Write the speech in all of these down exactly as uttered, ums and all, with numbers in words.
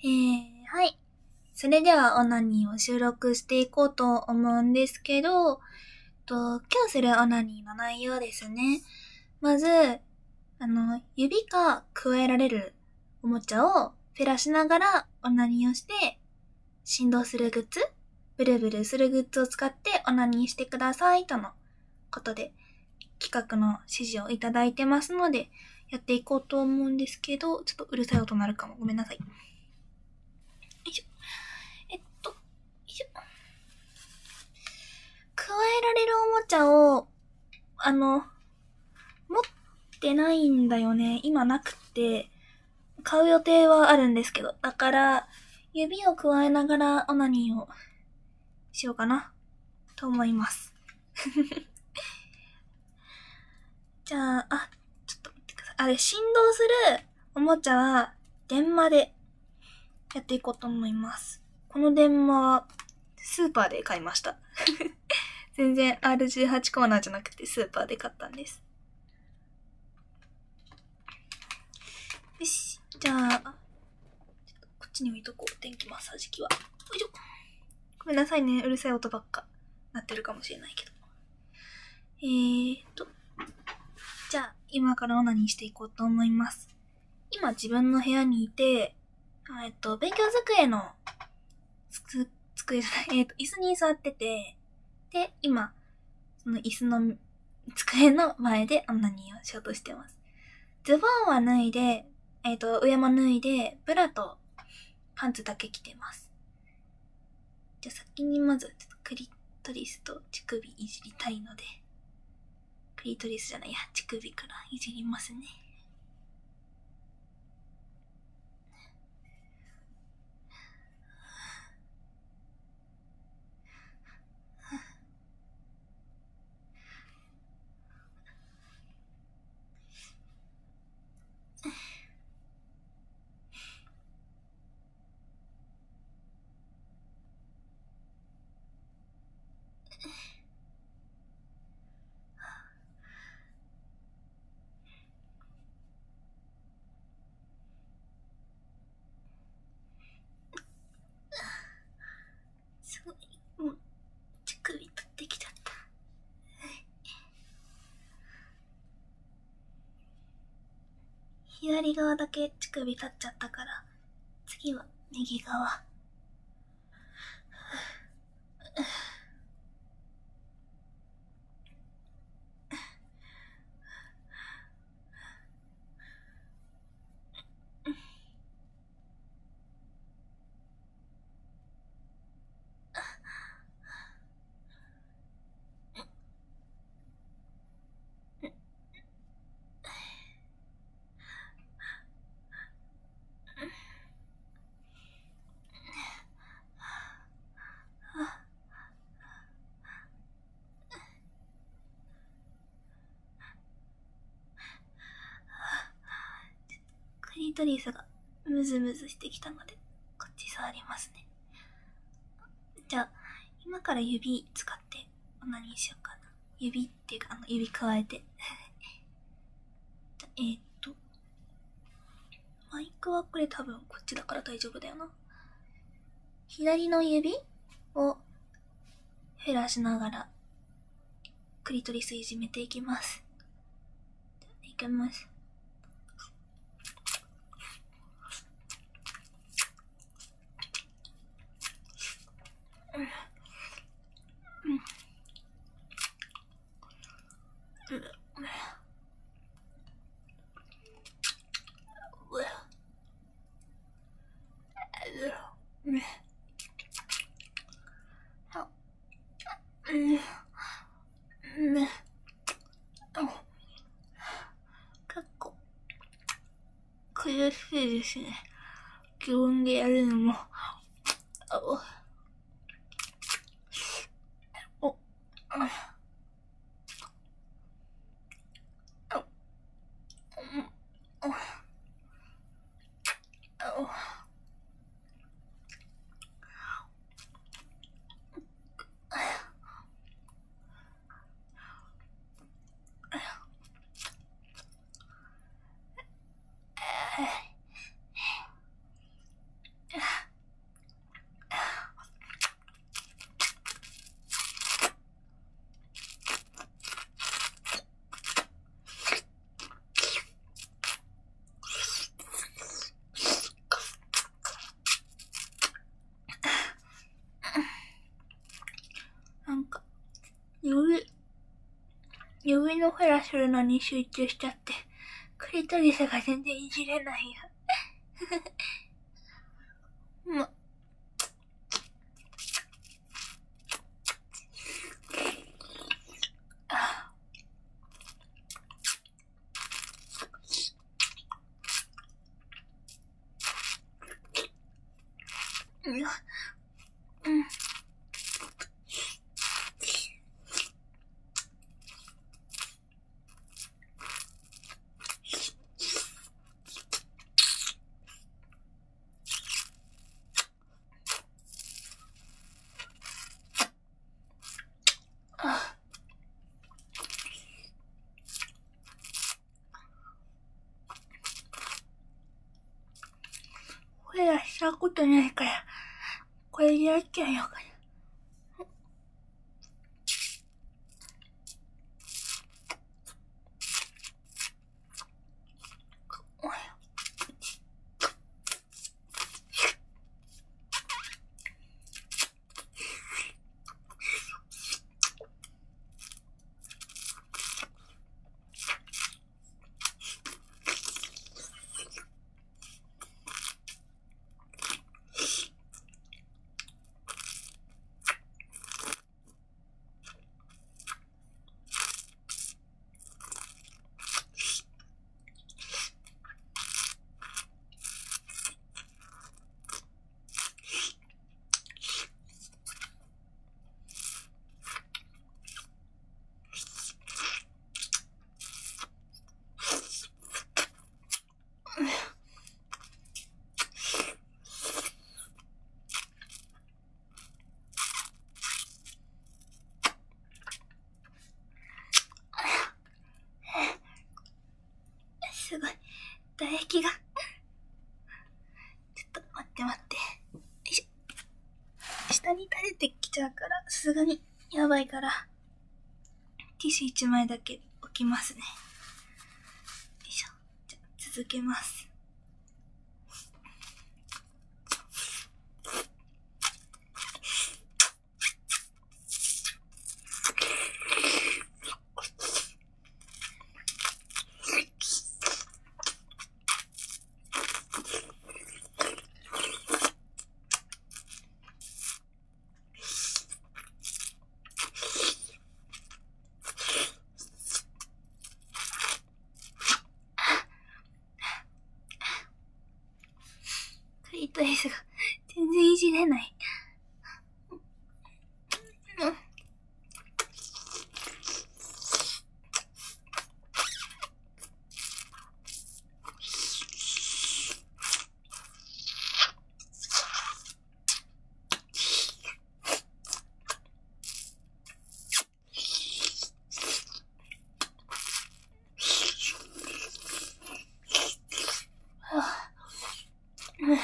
えー、はい。それではオナニーを収録していこうと思うんですけど、と今日するオナニーの内容ですね。まず、あの、指が加えられるおもちゃをフェラしながらオナニーをして、振動するグッズ、ブルブルするグッズを使ってオナニーしてくださいとのことで、企画の指示をいただいてますので、やっていこうと思うんですけど、ちょっとうるさい音鳴るかも。ごめんなさい。よいしょ。えっと、よいしょ。加えられるおもちゃを、あの、持ってないんだよね。今なくて、買う予定はあるんですけど、だから、指を加えながらオナニーをしようかな、と思います。じゃあ、あ、ちょっと待ってください。あれ、振動するおもちゃは、電話でやっていこうと思います。この電話は、スーパーで買いました。全然 アールじゅうはち コーナーじゃなくてスーパーで買ったんです。よし。じゃあ、ちょっとこっちに置いとこう。電気マッサージ機は。よいしょ。ごめんなさいね。うるさい音ばっかなってるかもしれないけど。えーと。じゃあ、今からオナニーしていこうと思います。今自分の部屋にいて、えっと、勉強机の、つく、机じゃない、えっと、椅子に座ってて、で、今、その椅子の机の前でオナニーをしようとしてます。ズボンは脱いで、えっと、上も脱いで、ブラとパンツだけ着てます。じゃあ先にまず、ちょっとクリトリスと乳首いじりたいので、クリトリスじゃないや、乳首からいじりますね。すごい、もう、乳首取ってきちゃった。左側だけ乳首立っちゃったから、次は右側。クリトリスがムズムズしてきたので、こっち触りますね。じゃあ、今から指使ってオナニーしようかな。指っていうか、あの、指加えて。えーっと、マイクはこれ多分こっちだから大丈夫だよな。左の指を減らしながら、クリトリスいじめていきます。いきます。うんうんうん結構苦しいですね。自分でやるのも。お、お、 指のフェラするのに集中しちゃって、クリトリスが全然いじれないよ。ま、あ、うん、うん。あ、フェラしたことないから、これでやっちゃうよかな。すごい、唾液が。ちょっと待って待って。よいしょ。下に垂れてきちゃうから、さすがにやばいから、ティッシュいちまいだけ置きますね。よいしょ。じゃあ続けます。クリトリスが全然いじれない。うん。うん。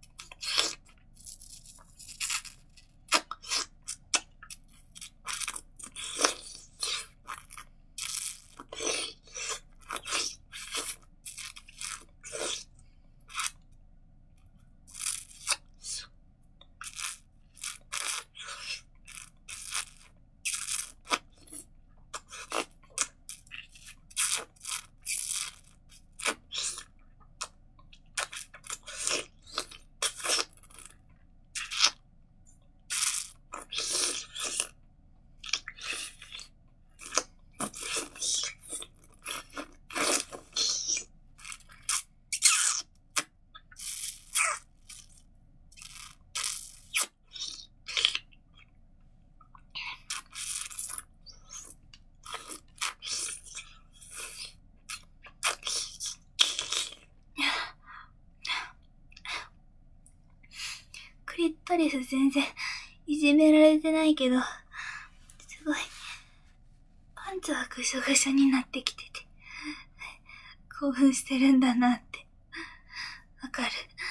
クリトリス全然いじめられてないけど、すごい、パンツはぐしょぐしょになってきてて、興奮してるんだなって、わかる。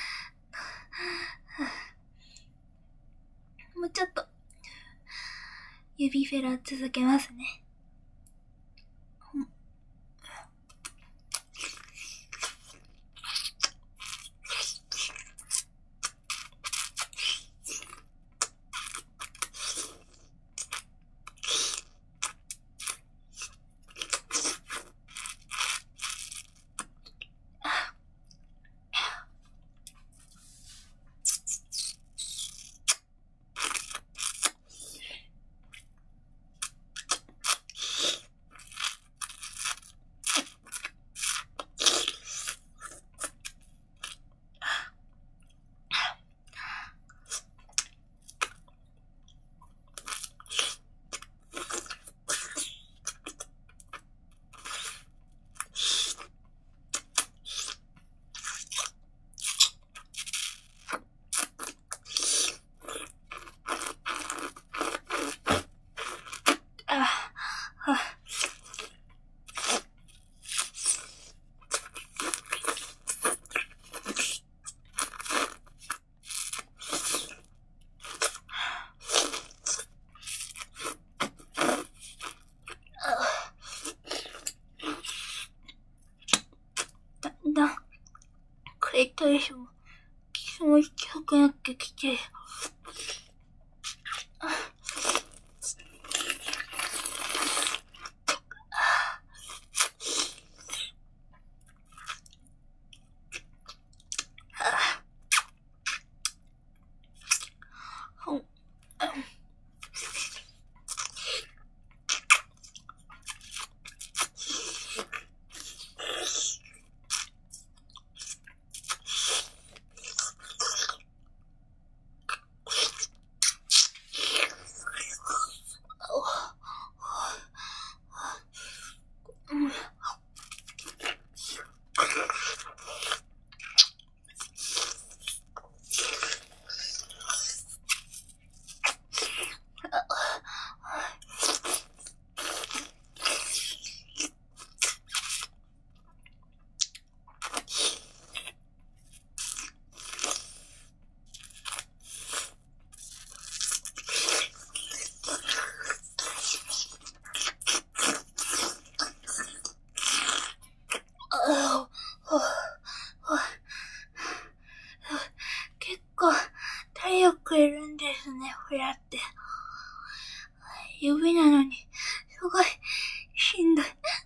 もうちょっと、指フェラ続けますね。 よいしょ。キスも近くなってきて。あ結構体力いるんですね、フラって。指なのに、すごいしんどい。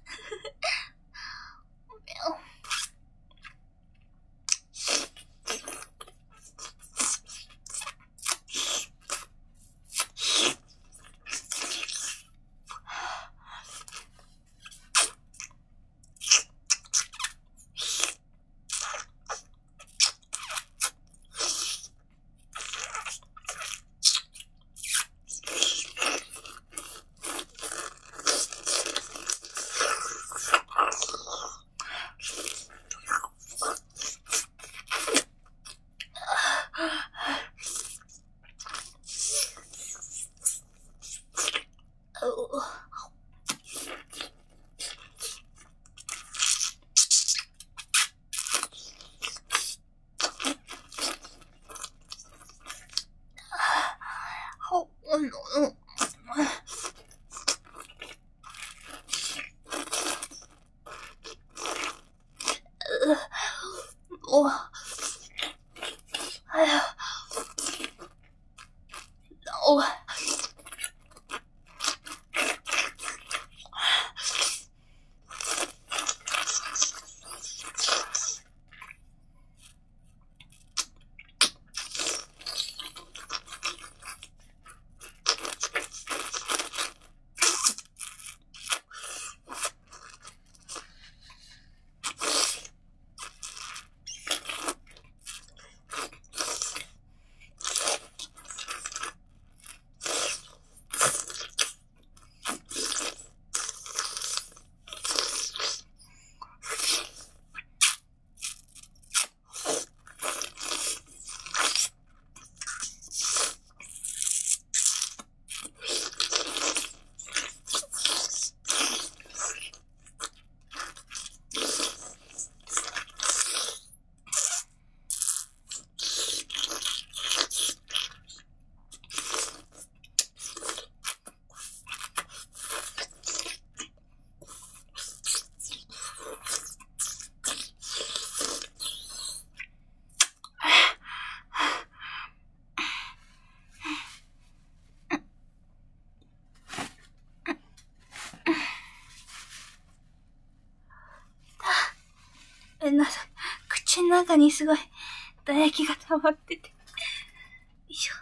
お、はや、お、ごめんなさい。口の中にすごい唾液が溜まってて。よいしょ。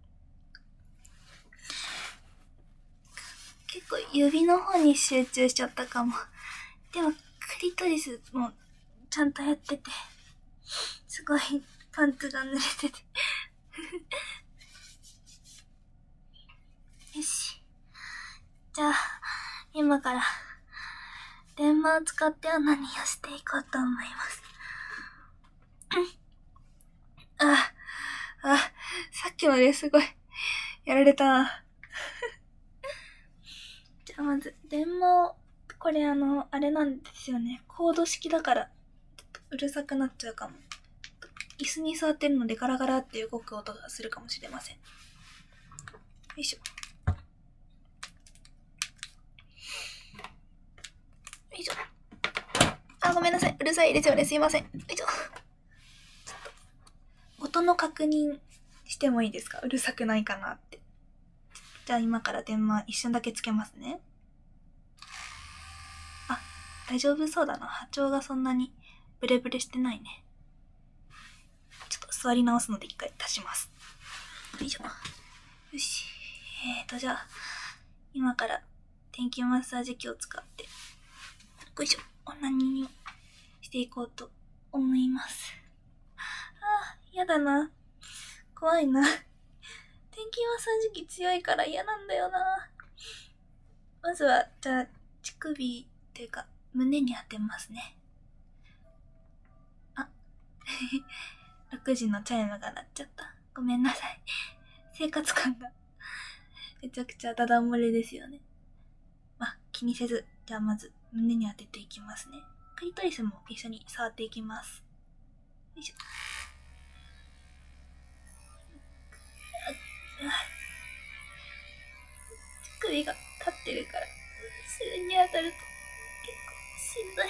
結構指の方に集中しちゃったかも。でも、クリトリスもちゃんとやってて、すごいパンツが濡れてて。よし。じゃあ、今から、電話を使っては何をしていこうと思います。あ、あ、さっきまですごい、やられたな。じゃあまず、電話を、これあの、あれなんですよね。コード式だから、うるさくなっちゃうかも。椅子に座ってるのでガラガラって動く音がするかもしれません。よいしょ。よいしょ。あ、ごめんなさい。うるさいですよね。すいません。よいしょ。ちょっ音の確認してもいいですか？うるさくないかなって。じゃあ今から電話一瞬だけつけますね。あ、大丈夫そうだな。波長がそんなにブレブレしてないね。ちょっと座り直すので一回足します。よいしょ。よし。えーと、じゃあ、今から電気マッサージ機を使って、よいしょ、オナニーをしていこうと思います。あー、やだな。怖いな。電気マッサージ機強いから嫌なんだよな。まずは、じゃあ、乳首っていうか、胸に当てますね。あ、ろくじのチャイムが鳴っちゃった。ごめんなさい。生活感がめちゃくちゃダダ漏れですよね。まあ、気にせず、じゃあまず胸に当てていきますね。クリトリスも一緒に触っていきます。よいしょ。乳首が立ってるから、それに当たると結構しんどい。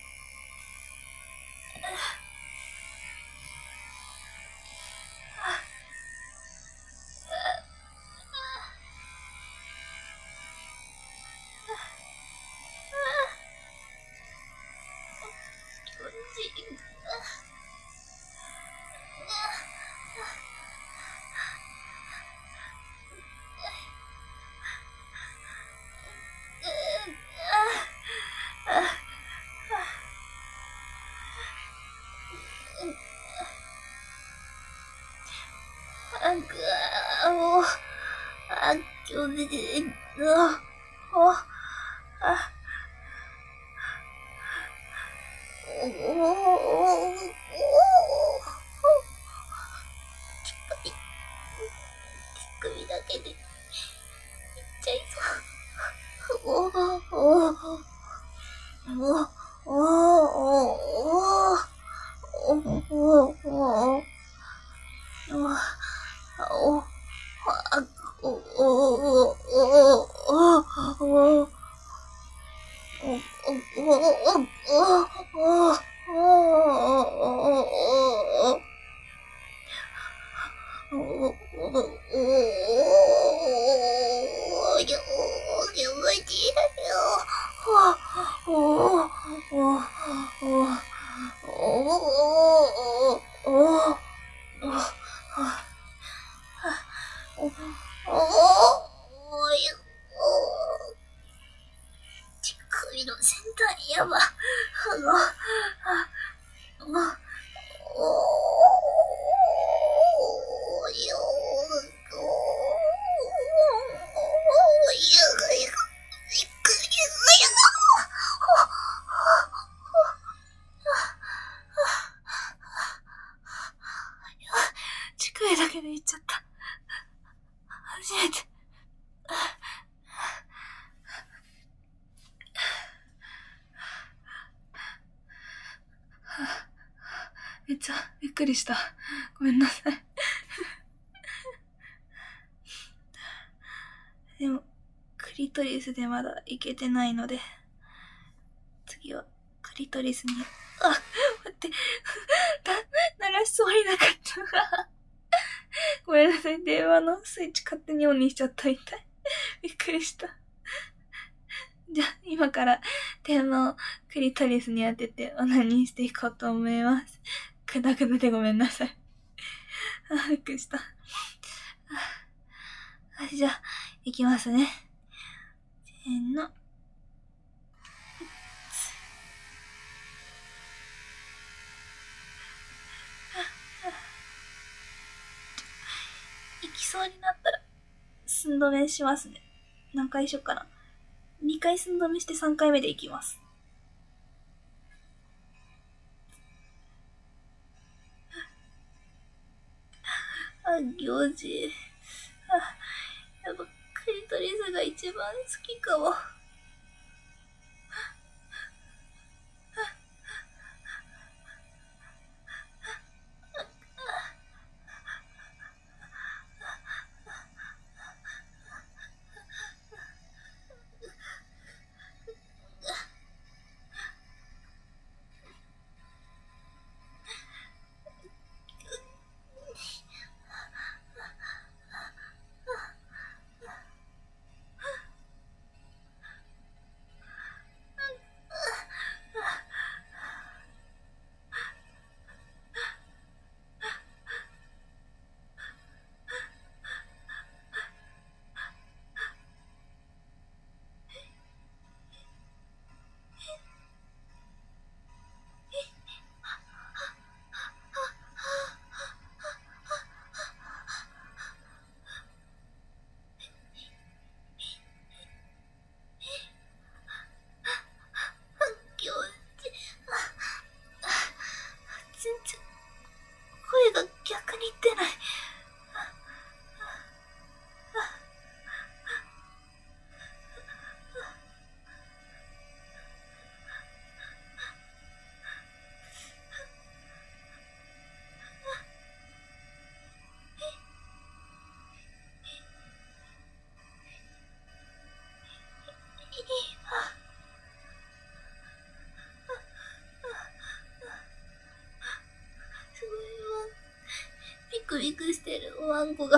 なんか、もう、あ、今日で、もう、あ、おおお乳首だけでいっちゃいそう。おおおおおおおおおおお乳首の先端やば。乳首だけでいっちゃった。初めて。めっちゃびっくりした。ごめんなさい。でも、クリトリスでまだいけてないので、次はクリトリスに、あ、待って、鳴らしそうになかった。ごめんなさい、電話のスイッチ勝手にオンにしちゃったみたい。びっくりした。じゃあ、今から電話をクリトリスに当ててオナニーしていこうと思います。くだくだでごめんなさい。あ、びっくりした。はい、じゃあ、いきますね。せーの。行きそうになったら、寸止めしますね。何回しよっかな。にかい寸止めしてさんかいめでいきます。あ、行事。あ、やっぱクリトリスが一番好きかも。 クビクしてるおわんこが。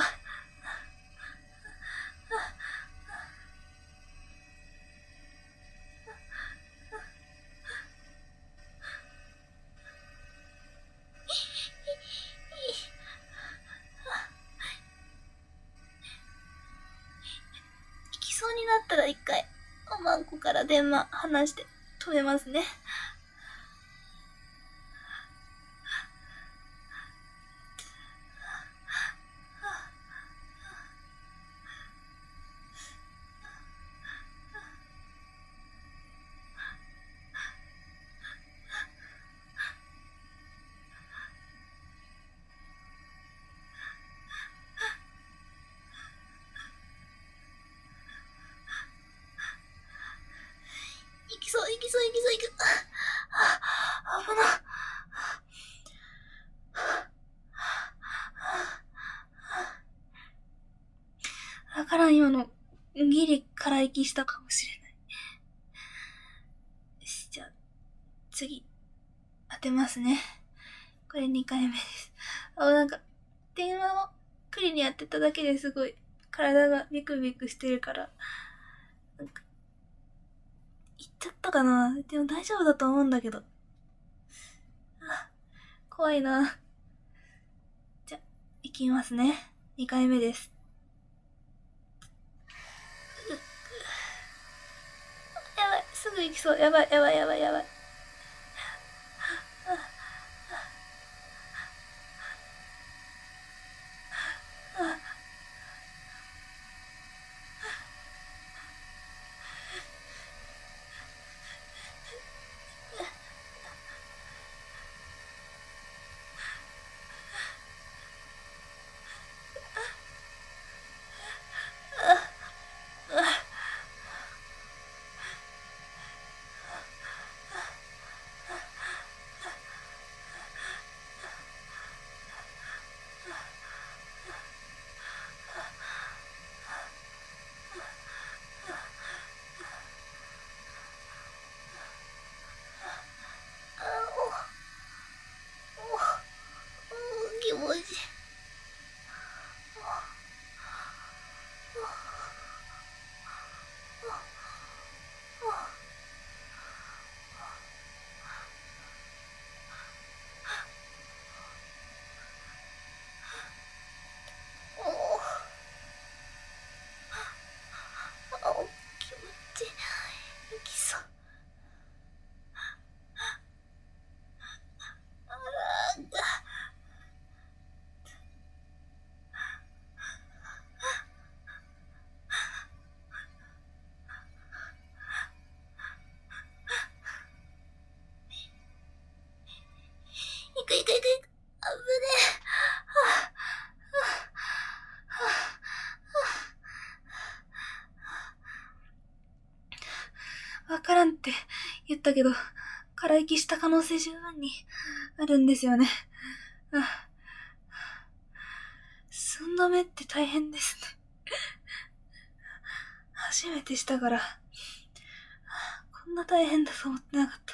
行きそうになったら一回おまんこから電話離して止めますね。行きそう行きそう行きそう行く。あ、危な。わからん、今のギリ空息したかもしれない。よし、じゃあ次当てますね。これにかいめです。あ、なんか電話をクリにやってただけですごい体がビクビクしてるから、なんか言っちゃったかな。でも大丈夫だと思うんだけど。あ、怖いな。じゃ、行きますね。にかいめです。やばい、すぐ行きそう。やばい、やばい、やばい、やばい。気持ちいい。行く行く行く行く。あぶねえ。わからんって言ったけど、空息した可能性十分にあるんですよね。寸止めって大変ですね。初めてしたから、こんな大変だと思ってなかった。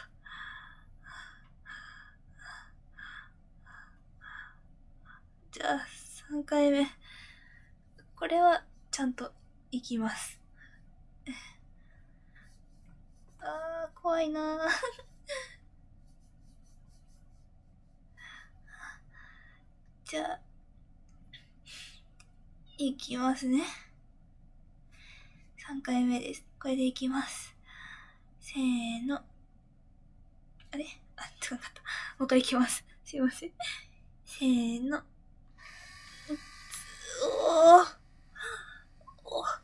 じゃあ、さんかいめ。これは、ちゃんといきます。あー、怖いなー。じゃあ、いきますね。さんかいめです。これでいきます。せーの。あれあ、違かった。もう一回いきます。すいません。せーの。おー。おー。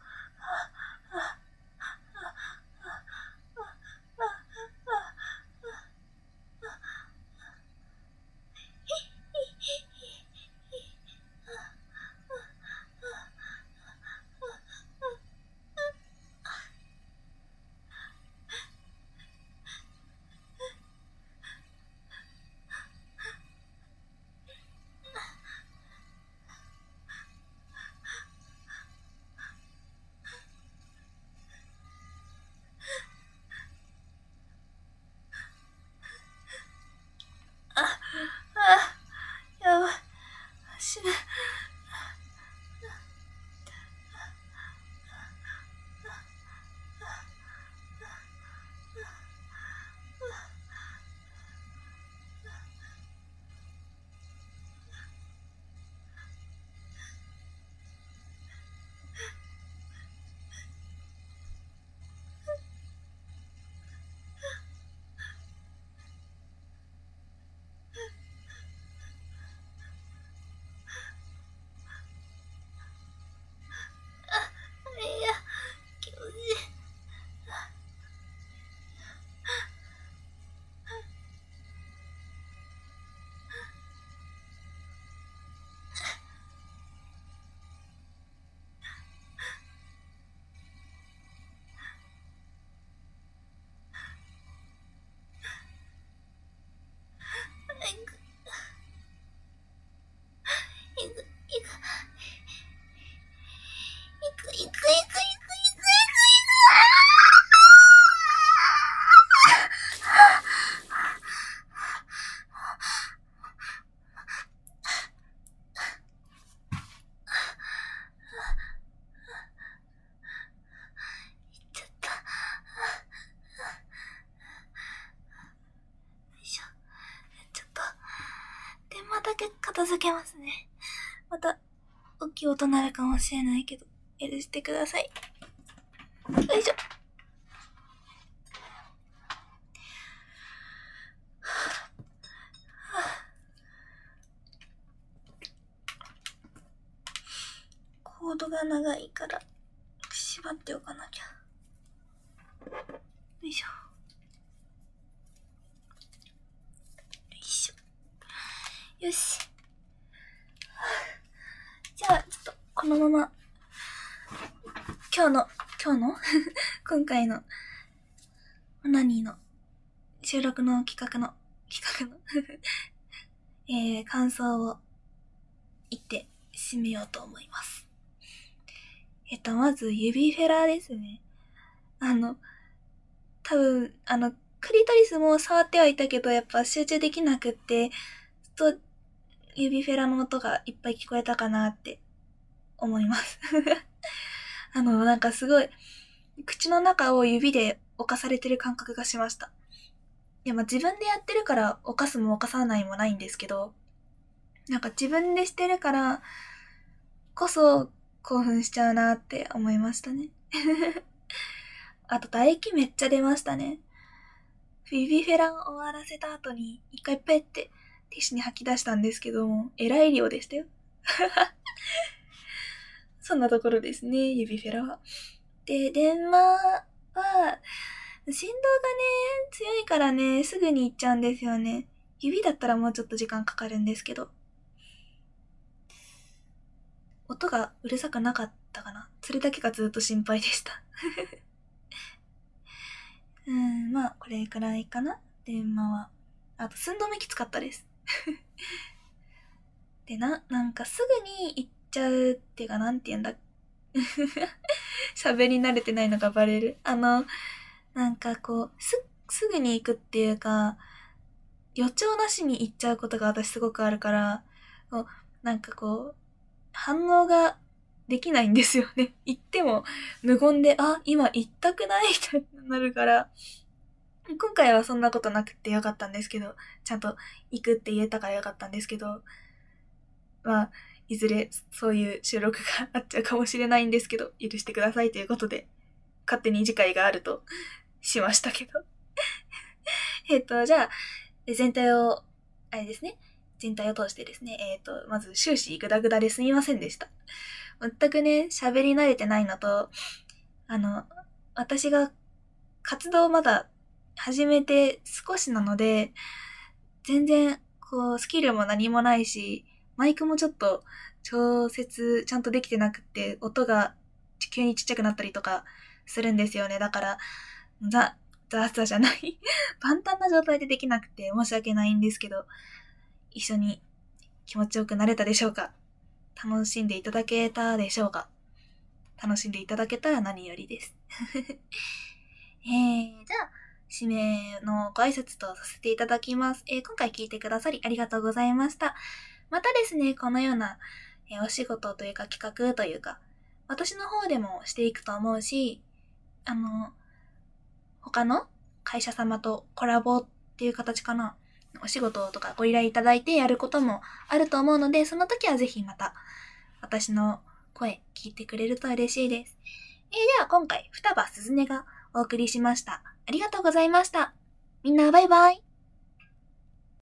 けますね。また、大きい音なるかもしれないけど、許してください。よいしょ。コードが長いから縛っておかなきゃ。よいしょ。よいしょ。よし。じゃあ、ちょっと、このまま、今日の、今日の今回の、オナニーの、収録の企画の、企画の、えー、感想を言って締めようと思います。えっと、まず、指フェラですね。あの、多分、あの、クリトリスも触ってはいたけど、やっぱ集中できなくって、ずっと指フェラの音がいっぱい聞こえたかなって思います。あの、なんかすごい、口の中を指で侵されてる感覚がしました。いや、まあ自分でやってるから侵すも侵さないもないんですけど、なんか自分でしてるからこそ興奮しちゃうなって思いましたね。あと唾液めっちゃ出ましたね。ビビフェラン終わらせた後に一回ペッてティッシュに吐き出したんですけども、えらい量でしたよ。そんなところですね、指フェラは。で、電話は、振動がね、強いからね、すぐに行っちゃうんですよね。指だったらもうちょっと時間かかるんですけど。音がうるさくなかったかな。それだけがずっと心配でした。うん、まあ、これくらいかな。電話は。あと、寸止めきつかったです。で、な、なんかすぐに行っちゃうっていうか、なんて言うんだ。喋り慣れてないのがバレる。あの、なんかこう、す、すぐに行くっていうか、予兆なしに行っちゃうことが私すごくあるから、こうなんかこう、反応ができないんですよね。行っても無言で、あ、今行ったくないってなるから、今回はそんなことなくてよかったんですけど、ちゃんと行くって言えたからよかったんですけど、まあ、いずれそういう収録があっちゃうかもしれないんですけど、許してくださいということで、勝手に次回があるとしましたけど。えっと、じゃあ、全体を、あれですね。全体を通してですね、えっと、まず終始グダグダですみませんでした。全くね、喋り慣れてないのと、あの、私が活動まだ始めて少しなので、全然、こう、スキルも何もないし、マイクもちょっと調節ちゃんとできてなくて、音が急にちっちゃくなったりとかするんですよね。だから、ザ、ザザじゃない。万端な状態でできなくて申し訳ないんですけど、一緒に気持ちよくなれたでしょうか？楽しんでいただけたでしょうか？楽しんでいただけたら何よりです。えー、じゃあ、締めのご挨拶とさせていただきます。えー、今回聞いてくださりありがとうございました。またですね、このような、えー、お仕事というか企画というか、私の方でもしていくと思うし、あの、他の会社様とコラボっていう形かな。お仕事とかご依頼いただいてやることもあると思うので、その時はぜひまた私の声聞いてくれると嬉しいです。えー、では今回、双葉すずねがお送りしました。ありがとうございました。みんなバイバイ。